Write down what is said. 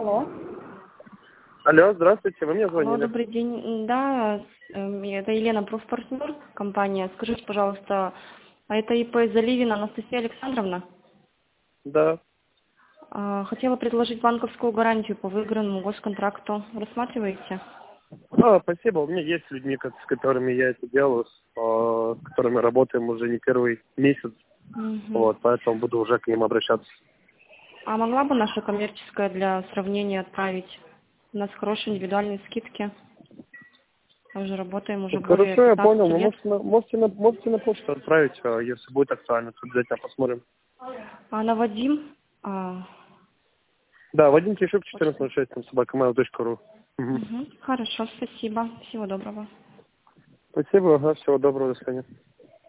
Алло. Алло, здравствуйте, вы мне Алло, звонили? добрый день. Да, это Елена, профпартнер компания. Скажите, пожалуйста, а это ИП Заливина Анастасия Александровна? Да. Хотела предложить банковскую гарантию по выигранному госконтракту. Рассматриваете? Спасибо. У меня есть людьми, с которыми я это делаю, с которыми работаем уже не первый месяц. Мгм. Вот, поэтому буду уже к ним обращаться. А могла бы наша коммерческая для сравнения отправить? У нас хорошие индивидуальные скидки. Мы уже работаем уже более Хорошо, я понял. 15 Вы лет. можете на почту отправить, если будет актуально. Тут обязательно посмотрим. А на Вадим? Да, Вадим Кишук, Почта. 1406, @mail.ru. Угу. Хорошо, спасибо. Всего доброго. Спасибо, всего доброго, до свидания.